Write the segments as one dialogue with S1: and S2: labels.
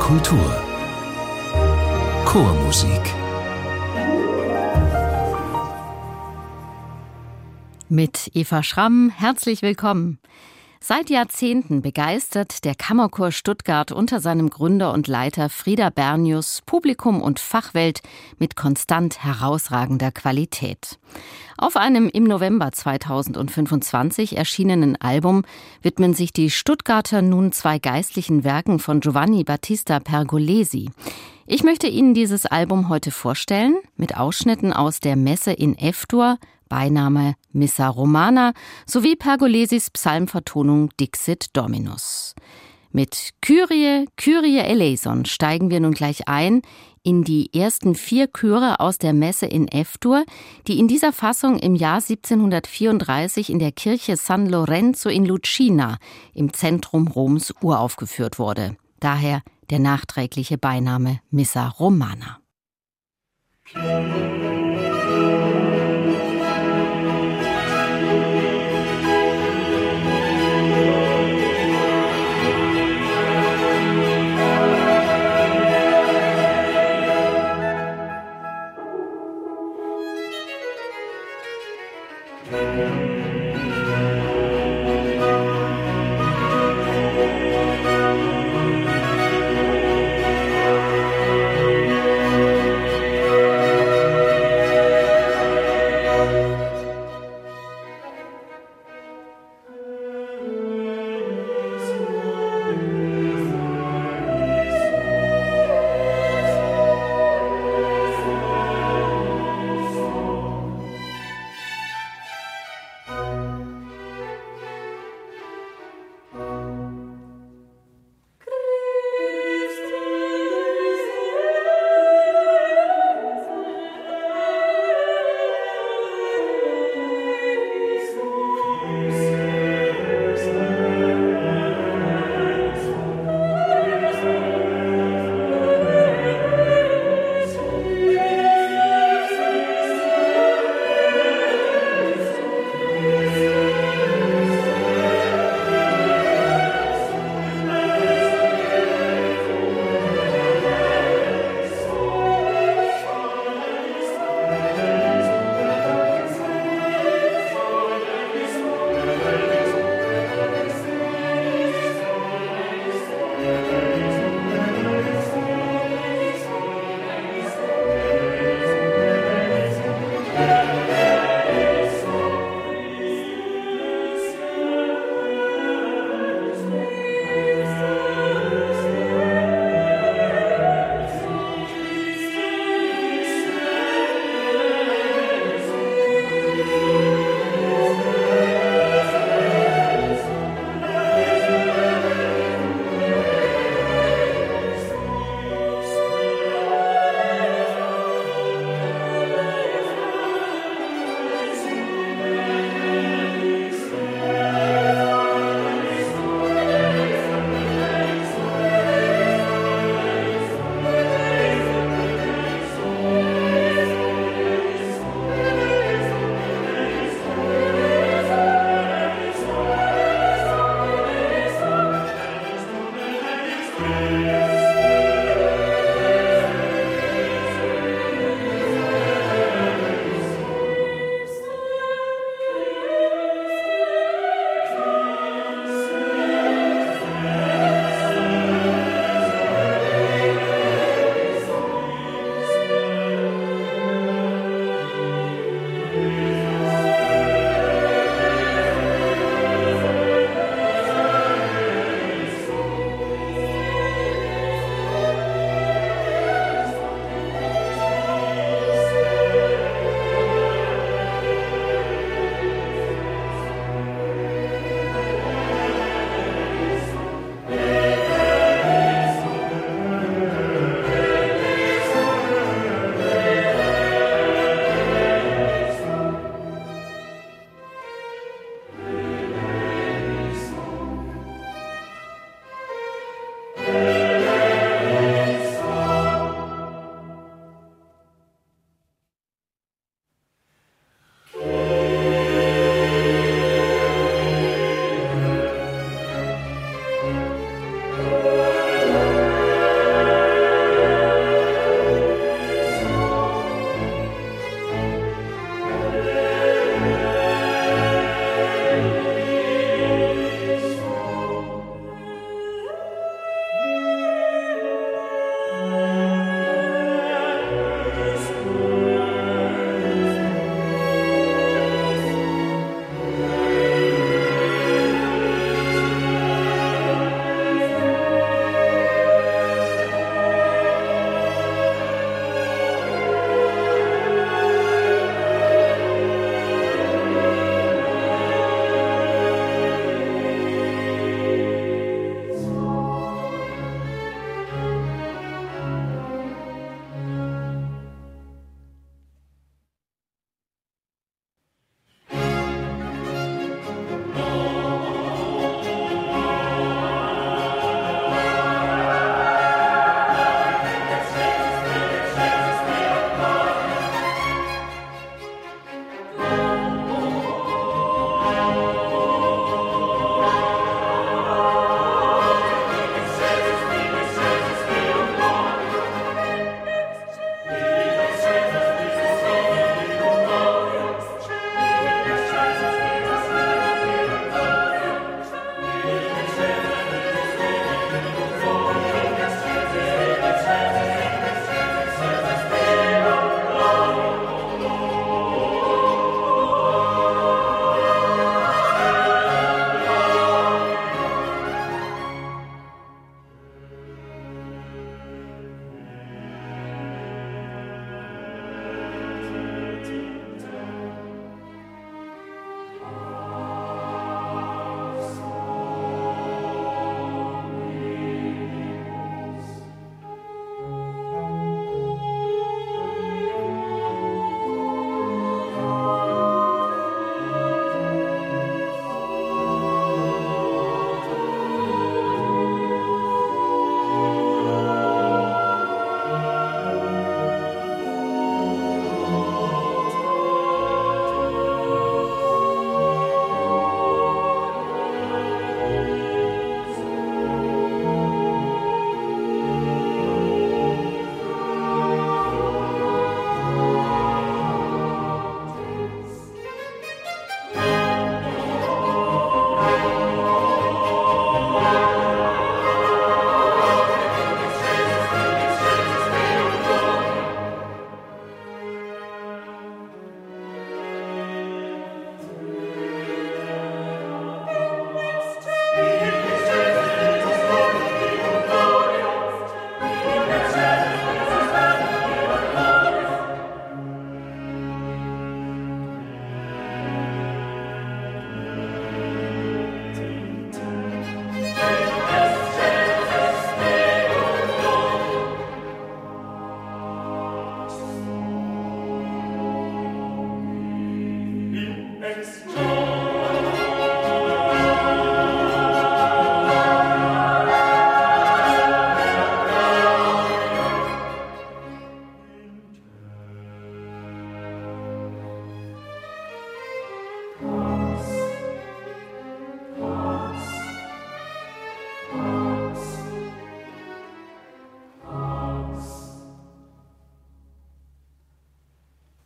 S1: Kultur Chormusik.
S2: Mit Eva Schramm, herzlich willkommen. Seit Jahrzehnten begeistert der Kammerchor Stuttgart unter seinem Gründer und Leiter Frieder Bernius Publikum und Fachwelt mit konstant herausragender Qualität. Auf einem im November 2025 erschienenen Album widmen sich die Stuttgarter nun zwei geistlichen Werken von Giovanni Battista Pergolesi. Ich möchte Ihnen dieses Album heute vorstellen, mit Ausschnitten aus der Messe in F-Dur, Beiname Missa Romana, sowie Pergolesis Psalmvertonung Dixit Dominus. Mit Kyrie, Kyrie eleison steigen wir nun gleich ein in die ersten 4 Chöre aus der Messe in F-Dur, die in dieser Fassung im Jahr 1734 in der Kirche San Lorenzo in Lucina im Zentrum Roms uraufgeführt wurde. Daher der nachträgliche Beiname Missa Romana.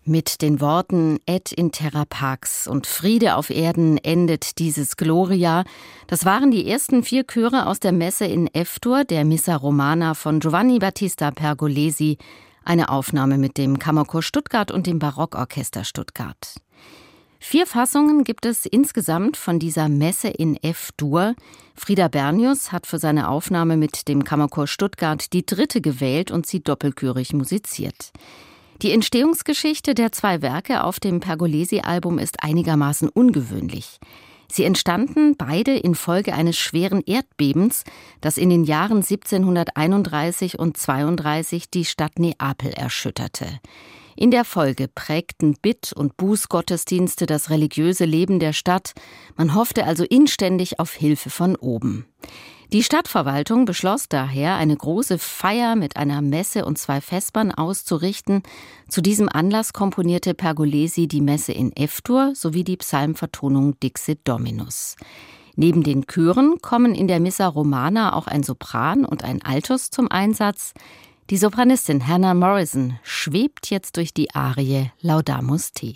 S2: Mit den Worten Et in terra pax und Friede auf Erden endet dieses Gloria. Das waren die ersten 4 Chöre aus der Messe in F-Dur, der Missa Romana von Giovanni Battista Pergolesi, eine Aufnahme mit dem Kammerchor Stuttgart und dem Barockorchester Stuttgart. 4 Fassungen gibt es insgesamt von dieser Messe in F-Dur. Frieder Bernius hat für seine Aufnahme mit dem Kammerchor Stuttgart die 3. gewählt und sie doppelchörig musiziert. Die Entstehungsgeschichte der 2 Werke auf dem Pergolesi-Album ist einigermaßen ungewöhnlich. Sie entstanden beide infolge eines schweren Erdbebens, das in den Jahren 1731 und 32 die Stadt Neapel erschütterte. In der Folge prägten Bitt- und Bußgottesdienste das religiöse Leben der Stadt. Man hoffte also inständig auf Hilfe von oben. Die Stadtverwaltung beschloss daher, eine große Feier mit einer Messe und 2 Vespern auszurichten. Zu diesem Anlass komponierte Pergolesi die Messe in F-Dur sowie die Psalmvertonung Dixit Dominus. Neben den Chören kommen in der Missa Romana auch ein Sopran und ein Altus zum Einsatz. Die Sopranistin Hannah Morrison schwebt jetzt durch die Arie Laudamus Te.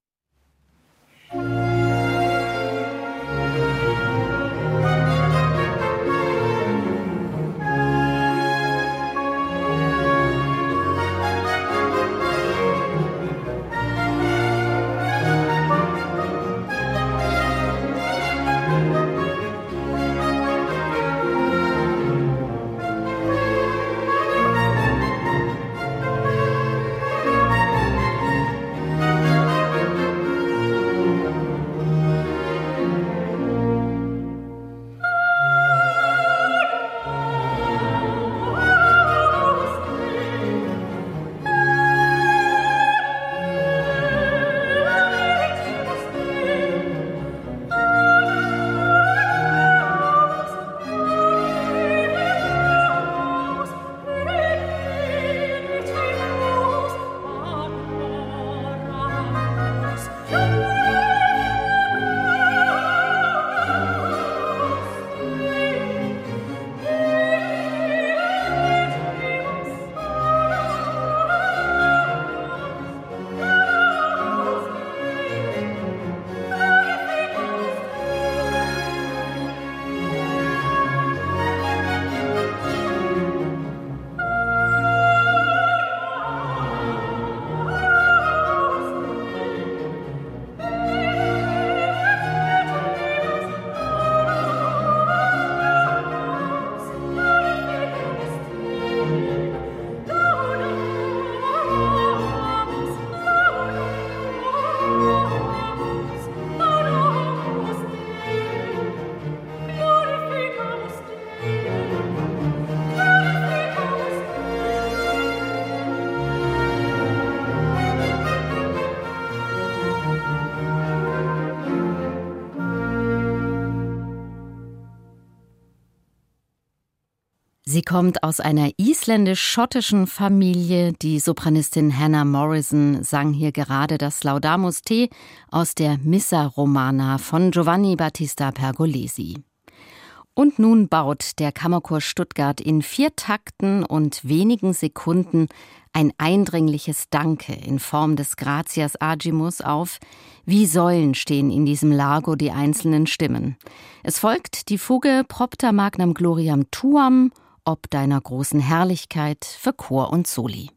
S2: Sie kommt aus einer isländisch-schottischen Familie. Die Sopranistin Hannah Morrison sang hier gerade das Laudamus Te aus der Missa Romana von Giovanni Battista Pergolesi. Und nun baut der Kammerchor Stuttgart in 4 Takten und wenigen Sekunden ein eindringliches Danke in Form des Gratias Agimus auf. Wie Säulen stehen in diesem Largo die einzelnen Stimmen. Es folgt die Fuge Propter Magnam Gloriam Tuam, ob deiner großen Herrlichkeit, für Chor und Soli.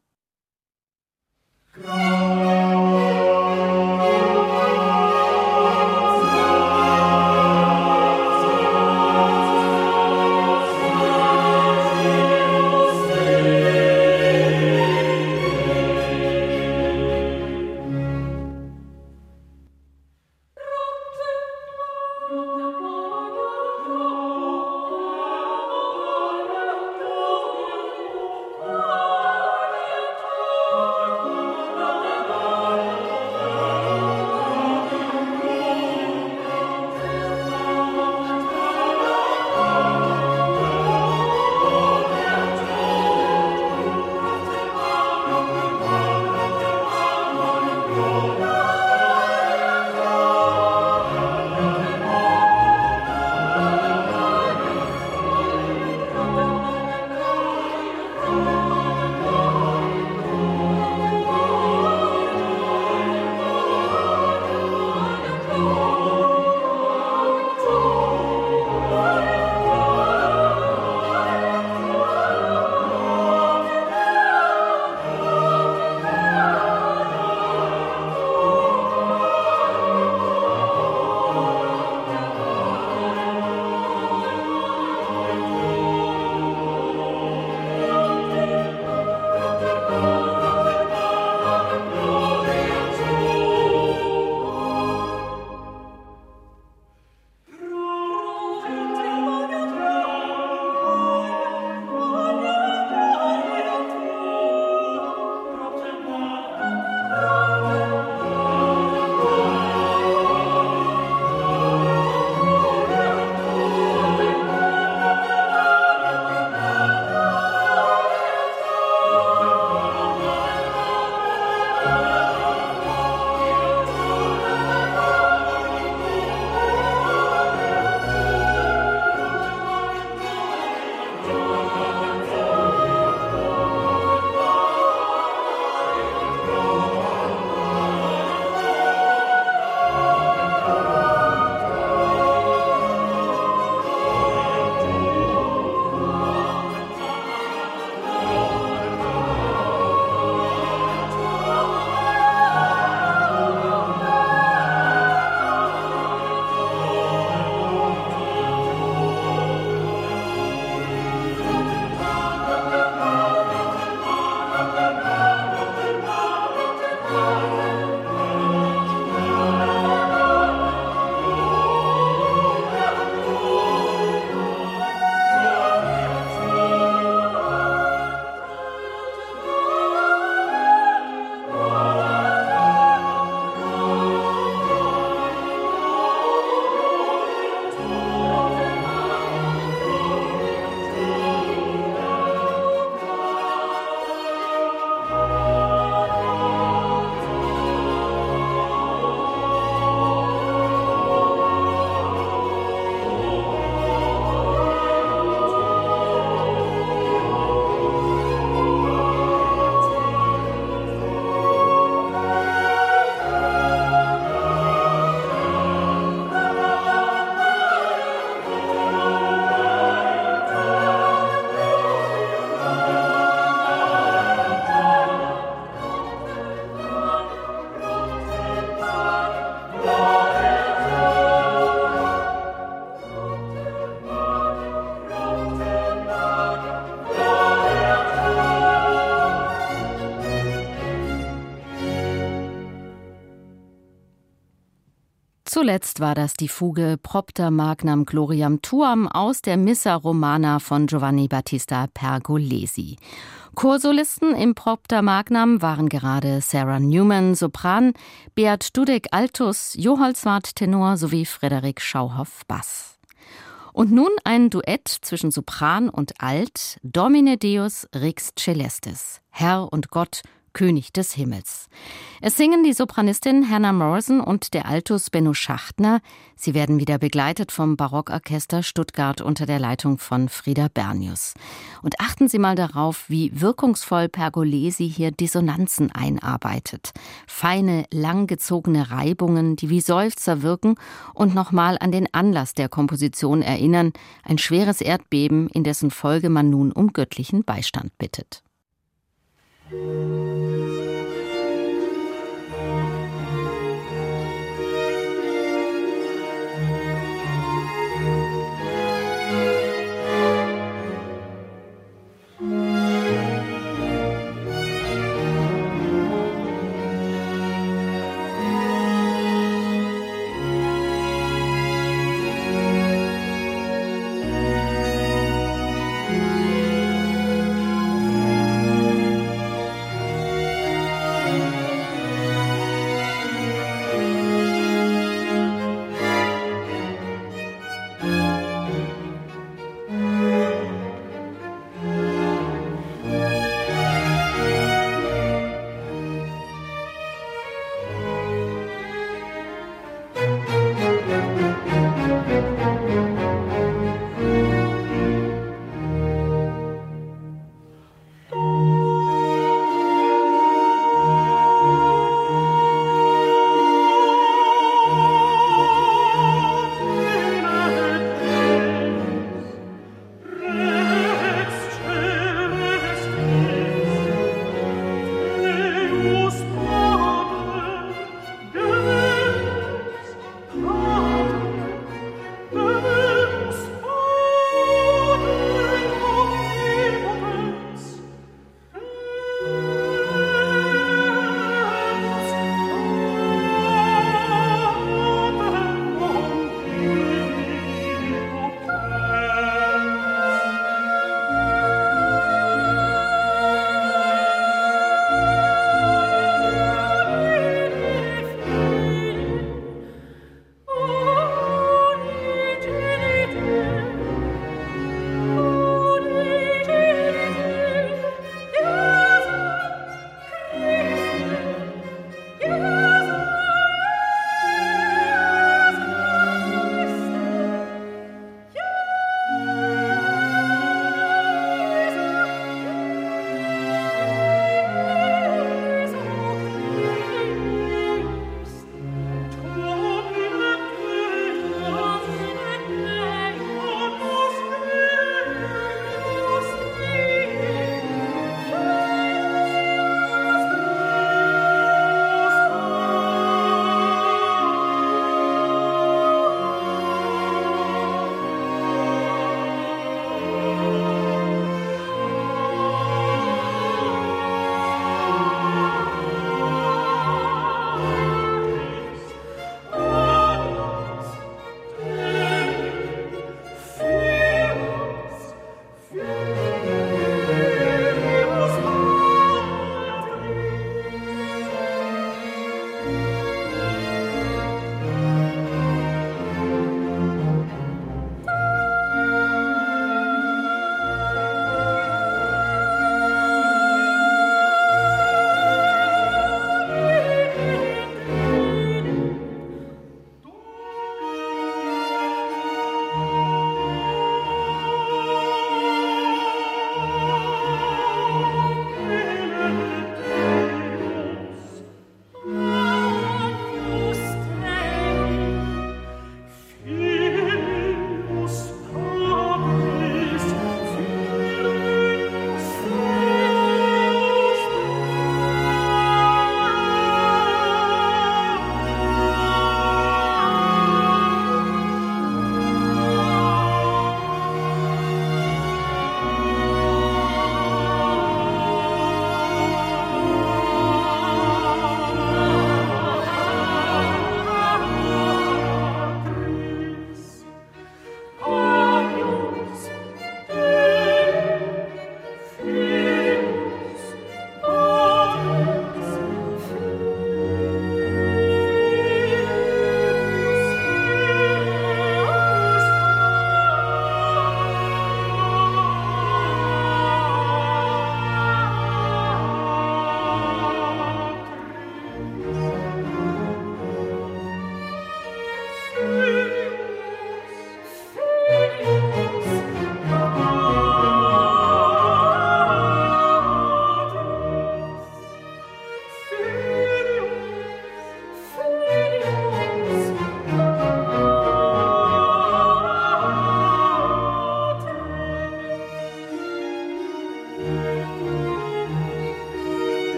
S2: Zuletzt war das die Fuge Propter Magnam Gloriam Tuam aus der Missa Romana von Giovanni Battista Pergolesi. Chorsolisten im Propter Magnam waren gerade Sarah Newman, Sopran, Beat Dudek, Altus, Joholzwart, Tenor sowie Frederik Schauhoff, Bass. Und nun ein Duett zwischen Sopran und Alt, Domine Deus Rex Celestis, Herr und Gott, König des Himmels. Es singen die Sopranistin Hannah Morrison und der Altus Benno Schachtner. Sie werden wieder begleitet vom Barockorchester Stuttgart unter der Leitung von Frieda Bernius. Und achten Sie mal darauf, wie wirkungsvoll Pergolesi hier Dissonanzen einarbeitet. Feine, langgezogene Reibungen, die wie Seufzer wirken und nochmal an den Anlass der Komposition erinnern. Ein schweres Erdbeben, in dessen Folge man nun um göttlichen Beistand bittet.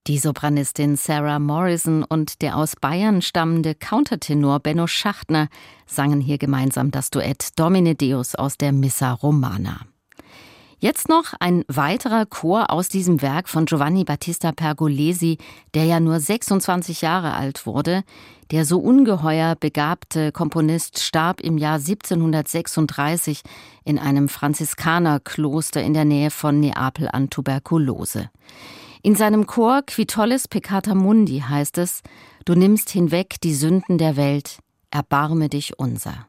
S2: Die Sopranistin Sarah Morrison und der aus Bayern stammende Countertenor Benno Schachtner sangen hier gemeinsam das Duett Domine Deus aus der Missa Romana. Jetzt noch ein weiterer Chor aus diesem Werk von Giovanni Battista Pergolesi, der ja nur 26 Jahre alt wurde. Der so ungeheuer begabte Komponist starb im Jahr 1736 in einem Franziskanerkloster in der Nähe von Neapel an Tuberkulose. In seinem Chor Qui tollis peccata mundi heißt es: Du nimmst hinweg die Sünden der Welt, erbarme dich unser.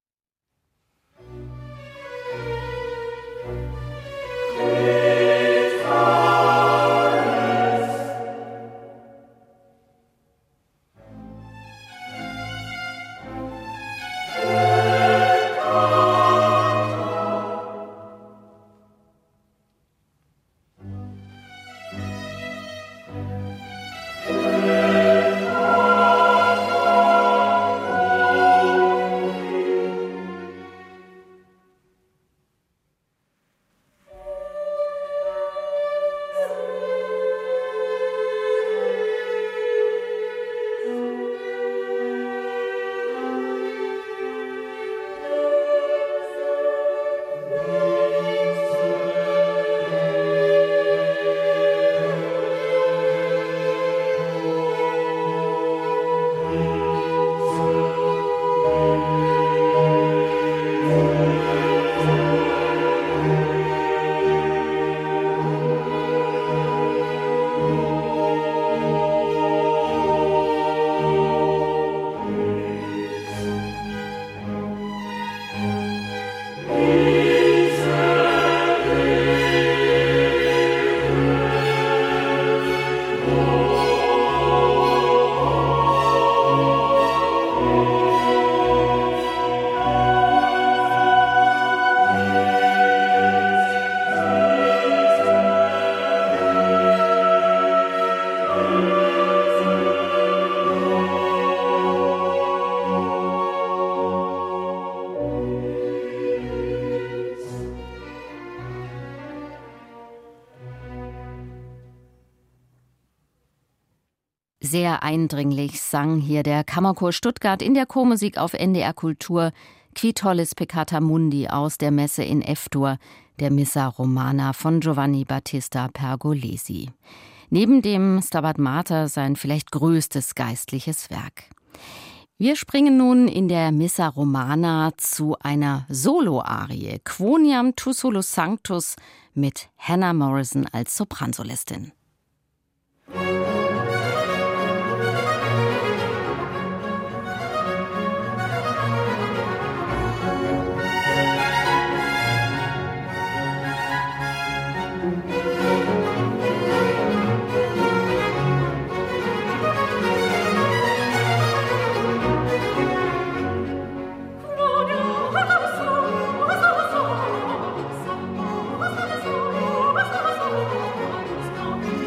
S2: Sehr eindringlich sang hier der Kammerchor Stuttgart in der Chormusik auf NDR Kultur Qui tollis peccata mundi aus der Messe in F-Dur, der Missa Romana von Giovanni Battista Pergolesi. Neben dem Stabat Mater sein vielleicht größtes geistliches Werk. Wir springen nun in der Missa Romana zu einer Solo-Arie, Quoniam tu solus sanctus, mit Hannah Morrison als Sopransolistin.
S1: Thank you.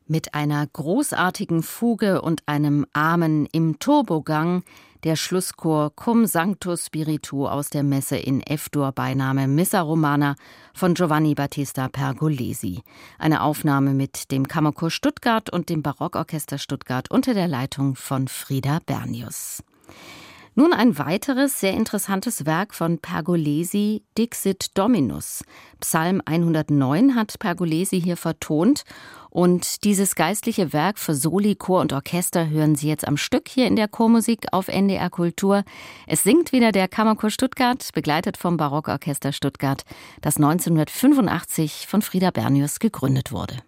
S2: Mit einer großartigen Fuge und einem Amen im Turbogang der Schlusschor Cum Sanctus Spiritu aus der Messe in F-Dur Beiname Missa Romana von Giovanni Battista Pergolesi. Eine Aufnahme mit dem Kammerchor Stuttgart und dem Barockorchester Stuttgart unter der Leitung von Frieda Bernius. Nun ein weiteres, sehr interessantes Werk von Pergolesi, Dixit Dominus. Psalm 109 hat Pergolesi hier vertont. Und dieses geistliche Werk für Soli, Chor und Orchester hören Sie jetzt am Stück hier in der Chormusik auf NDR Kultur. Es singt wieder der Kammerchor Stuttgart, begleitet vom Barockorchester Stuttgart, das 1985 von Frieda Bernius gegründet wurde.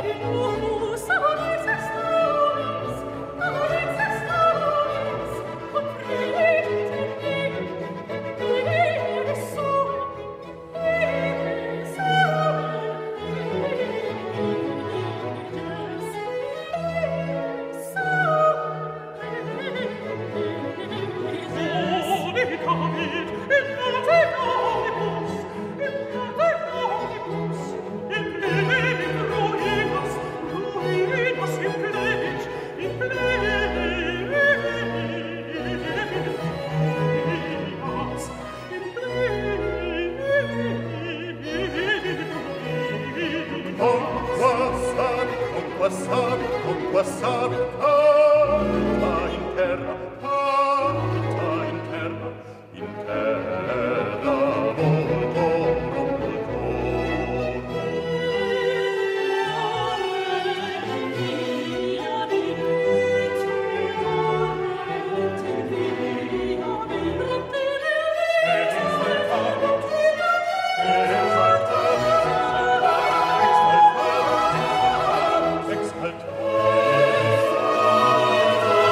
S1: Exaltat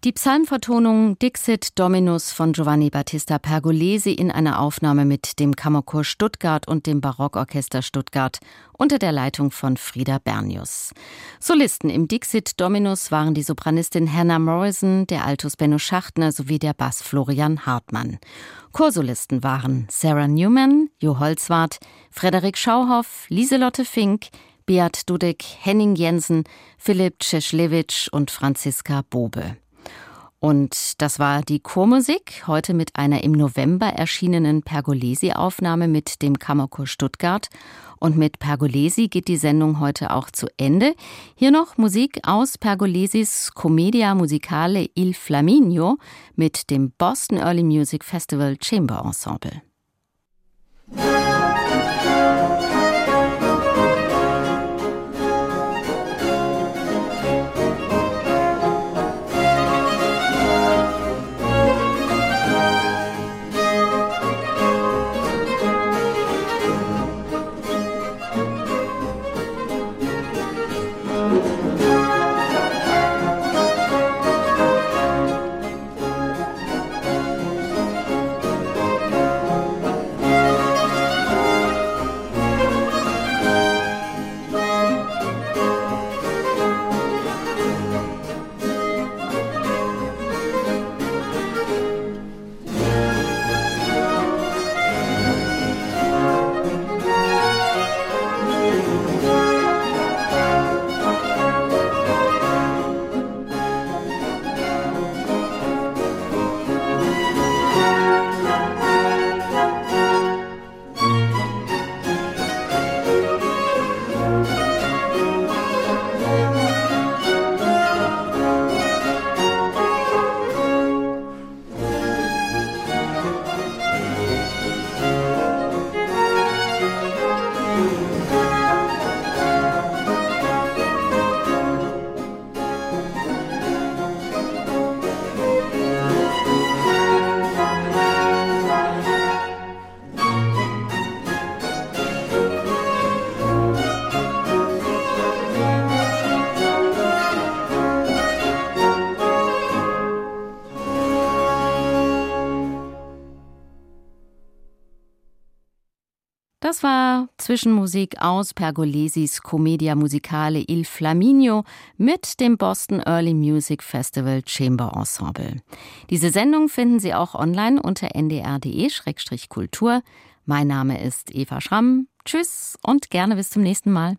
S2: Die Psalmvertonung Dixit Dominus von Giovanni Battista Pergolesi in einer Aufnahme mit dem Kammerchor Stuttgart und dem Barockorchester Stuttgart unter der Leitung von Frieda Bernius. Solisten im Dixit Dominus waren die Sopranistin Hannah Morrison, der Altus Benno Schachtner sowie der Bass Florian Hartmann. Chorsolisten waren Sarah Newman, Jo Holzwarth, Frederik Schauhoff, Lieselotte Fink, Beat Dudek, Henning Jensen, Philipp Czeschlewitsch und Franziska Bobe. Und das war die Chormusik, heute mit einer im November erschienenen Pergolesi-Aufnahme mit dem Kammerchor Stuttgart. Und mit Pergolesi geht die Sendung heute auch zu Ende. Hier noch Musik aus Pergolesis Commedia Musicale Il Flaminio mit dem Boston Early Music Festival Chamber Ensemble. Das war Zwischenmusik aus Pergolesis Commedia Musicale Il Flaminio mit dem Boston Early Music Festival Chamber Ensemble. Diese Sendung finden Sie auch online unter ndr.de/kultur. Mein Name ist Eva Schramm. Tschüss und gerne bis zum nächsten Mal.